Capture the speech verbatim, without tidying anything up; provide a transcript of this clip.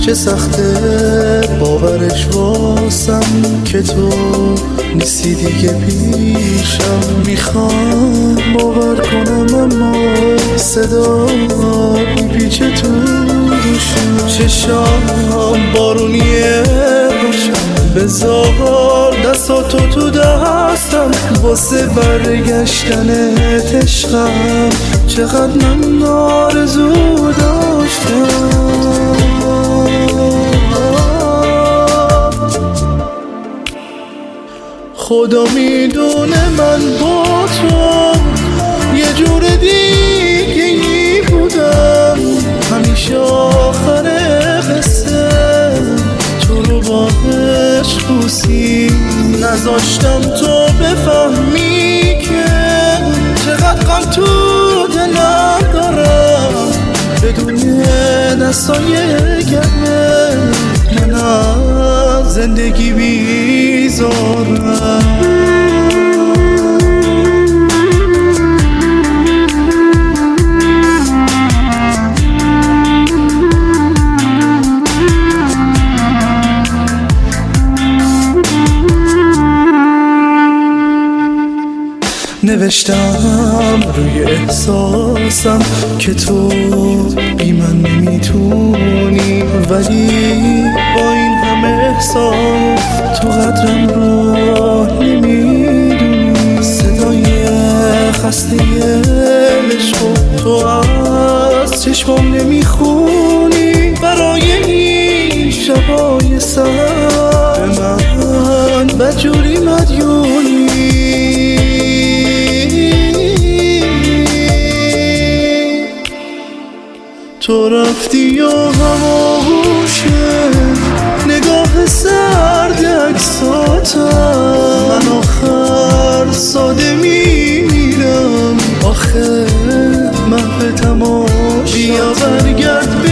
چه سخته باورش واسم که تو نیستی دیگه پیشم. میخوام باور کنم اما صدا میپیچه تو دوشم. چشام بارونیه روشم، بذار دستاتو تو دستم واسه برگشتن عشقم. چقدر من آرزو داشتم. خدا میدونه من با تو یه جور دیگه ای بودم. همیشه آخر قصه تو رو با عشق بوسی نذاشتم تو بفهمی که چقدر غم تو دلم دارم. بدون دستای گرمه من از زندگی بیزارم. نوشتم روی احساسم که تو بی من نمیتونی، ولی با این همه احساس تو قدرم رو نمیدونی. صدای خسته عشق تو از چشمام نمیخونی. برای این شبای سر به من بدجوری مدیونی. تو رفتی و هماهوشه نگاه سرد عکساتم. من آخر ساده میمیرم آخه محو تماشا. بیا برگرد